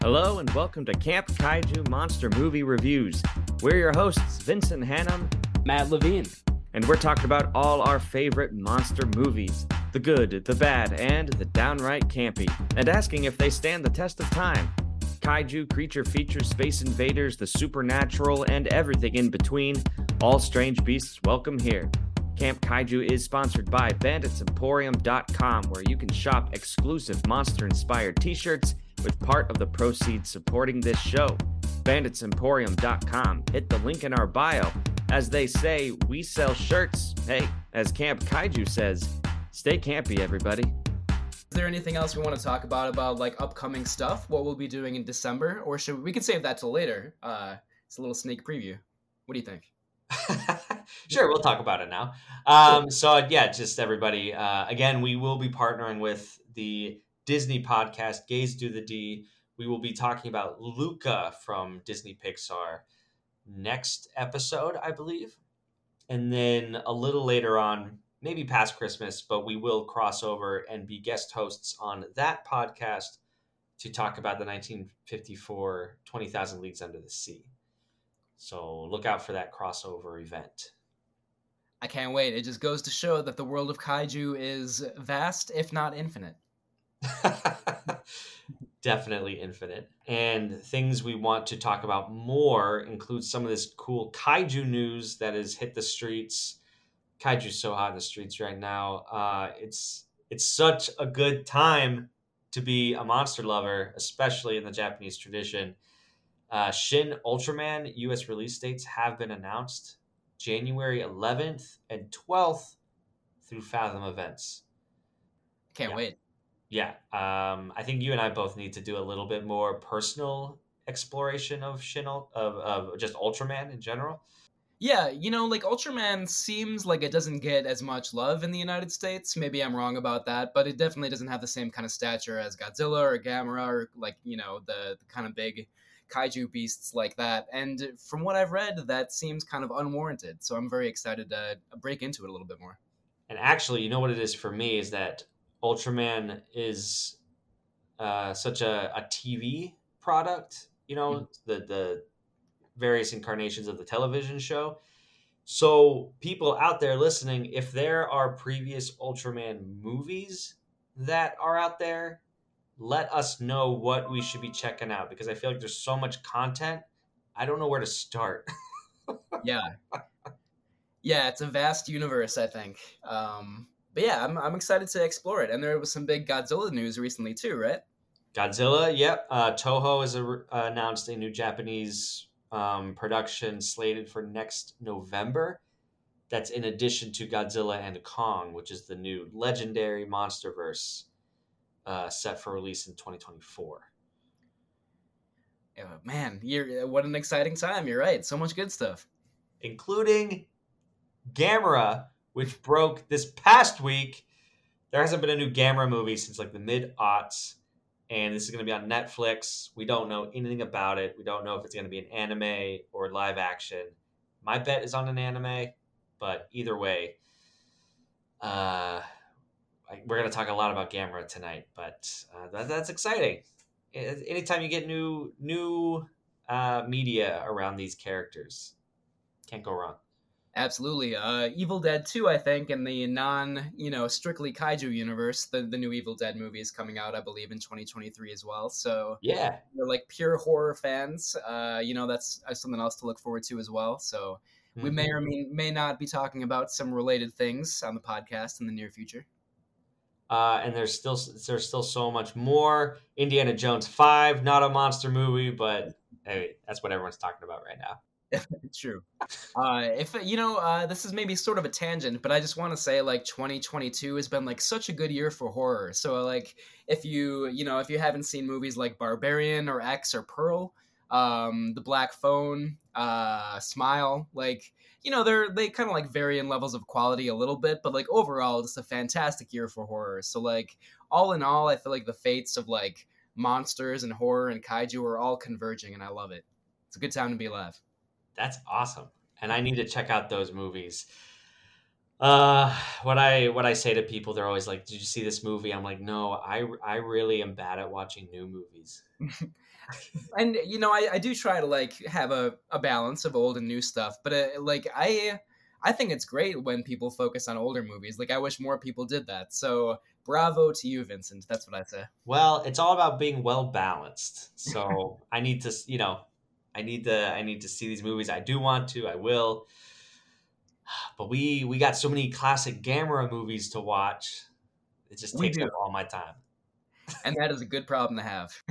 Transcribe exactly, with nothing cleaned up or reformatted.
Hello and welcome to Camp Kaiju Monster Movie Reviews. We're your hosts, Vincent Hannum, Matt Levine, and we're talking about all our favorite monster movies, the good, the bad, and the downright campy, and asking if they stand the test of time. Kaiju, creature features, space invaders, the supernatural, and everything in between. All strange beasts welcome here. Camp Kaiju is sponsored by bandits emporium dot com, where you can shop exclusive monster-inspired t-shirts with part of the proceeds supporting this show. bandits emporium dot com. Hit the link in our bio. As they say, we sell shirts. Hey, as Camp Kaiju says, stay campy, everybody. Is there anything else we want to talk about, about like upcoming stuff, what we'll be doing in December? Or should we, we can save that till later. Uh, it's a little sneak preview. What do you think? Sure, we'll talk about it now. Um, so yeah, just everybody, uh, again, we will be partnering with the Disney podcast, Gaze Do the D. We will be talking about Luca from Disney Pixar next episode, I believe. And then a little later on, maybe past Christmas, but we will cross over and be guest hosts on that podcast to talk about the nineteen fifty-four twenty thousand Leagues Under the Sea. So look out for that crossover event. I can't wait. It just goes to show that the world of kaiju is vast, if not infinite. Definitely infinite. And things we want to talk about more include some of this cool kaiju news that has hit the streets. Kaiju's so hot in the streets right now. Uh, it's it's such a good time to be a monster lover, especially in the Japanese tradition. Uh, Shin Ultraman U S release dates have been announced. January eleventh and twelfth through Fathom Events. Can't yeah. wait. Yeah. Um, I think you and I both need to do a little bit more personal exploration of Shin, of, of just Ultraman in general. Yeah, you know, like Ultraman seems like it doesn't get as much love in the United States. Maybe I'm wrong about that, but it definitely doesn't have the same kind of stature as Godzilla or Gamera or like, you know, the, the kind of big kaiju beasts like that. And from what I've read, that seems kind of unwarranted. So I'm very excited to break into it a little bit more. And actually, you know what it is for me is that Ultraman is uh, such a, a T V product, you know, mm-hmm. the, the various incarnations of the television show. So people out there listening, if there are previous Ultraman movies that are out there, let us know what we should be checking out, because I feel like there's so much content. I don't know where to start. yeah. Yeah, it's a vast universe, I think. Um, but yeah, I'm I'm excited to explore it. And there was some big Godzilla news recently too, right? Godzilla, yep. Uh, Toho has a, uh, announced a new Japanese um, production slated for next November. That's in addition to Godzilla and Kong, which is the new legendary MonsterVerse. Uh, set for release in twenty twenty-four. Oh, man, you're what an exciting time. You're right. So much good stuff. Including Gamera, which broke this past week. There hasn't been a new Gamera movie since like the mid-aughts, and this is going to be on Netflix. We don't know anything about it. We don't know if it's going to be an anime or live action. My bet is on an anime, but either way, uh... we're going to talk a lot about Gamera tonight, but uh, that, that's exciting. Anytime you get new new uh, media around these characters, can't go wrong. Absolutely. Uh, Evil Dead two, I think, in the non, you know, strictly kaiju universe, the, the new Evil Dead movie is coming out, I believe, in twenty twenty-three as well. So yeah, we're like pure horror fans. Uh, you know, that's something else to look forward to as well. So mm-hmm. we may or may, may not be talking about some related things on the podcast in the near future. Uh, and there's still there's still so much more. Indiana Jones five, not a monster movie, but hey, that's what everyone's talking about right now. True. Uh, if you know, uh, this is maybe sort of a tangent, but I just want to say, like, twenty twenty-two has been like such a good year for horror. So, like, if you you know if you haven't seen movies like Barbarian or X or Pearl, um, The Black Phone, uh, Smile, like. You know, they're they kind of like vary in levels of quality a little bit, but like overall, it's a fantastic year for horror. So like all in all, I feel like the fates of like monsters and horror and kaiju are all converging, and I love it. It's a good time to be alive. That's awesome, and I need to check out those movies. Uh, what I what I say to people, they're always like, "Did you see this movie?" I'm like, "No, I I really am bad at watching new movies." And you know, I, I do try to like have a, a balance of old and new stuff, but uh, like I I think it's great when people focus on older movies. Like I wish more people did that. So bravo to you, Vincent. That's what I say. Well, it's all about being well balanced. So I need to, you know, I need to I need to see these movies. I do want to. I will. But we we got so many classic Gamera movies to watch. It just We takes do. up all my time. And that is a good problem to have.